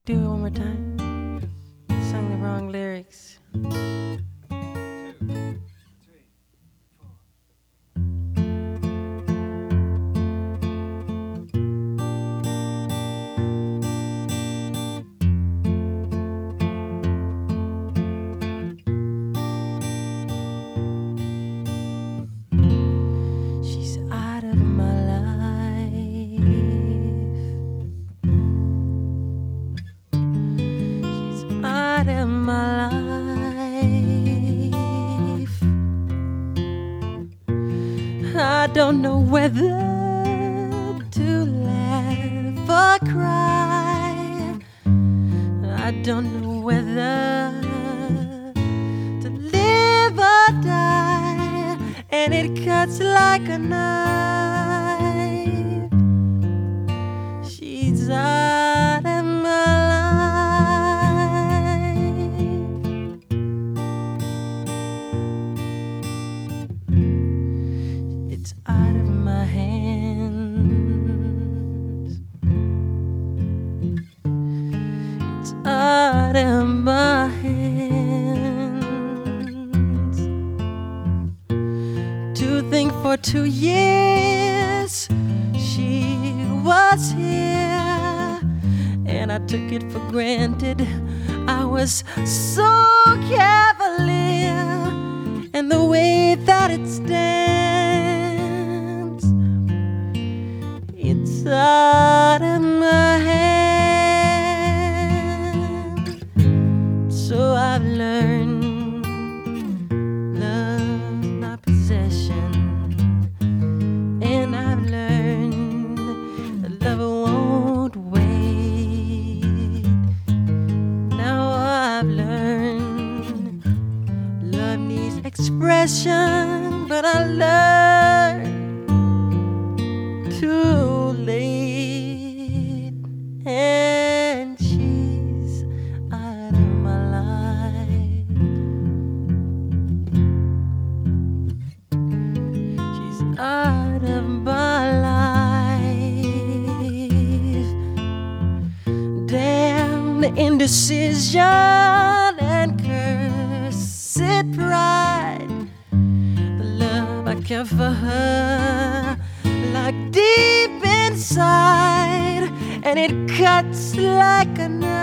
Do it one more time. Sung the wrong lyrics. She's out of my life. She's out of my life. I don't know whether to laugh or cry. I don't know whether to live or die, and it cuts like a knife. She's out of my life. It's out of my hands. It's out of my hands. To think for 2 years she was here, and I took it for granted. I was so cavalier, and the way that it stands, it's out of my hand. So I've learned love's not possession, and I've learned that love won't wait. Now I've learned love needs expression, but I learned too late, and she's out of my life. She's out of my life. Damn the indecision and cursed pride. The love I care for her, like deep inside, and it cuts like a knife.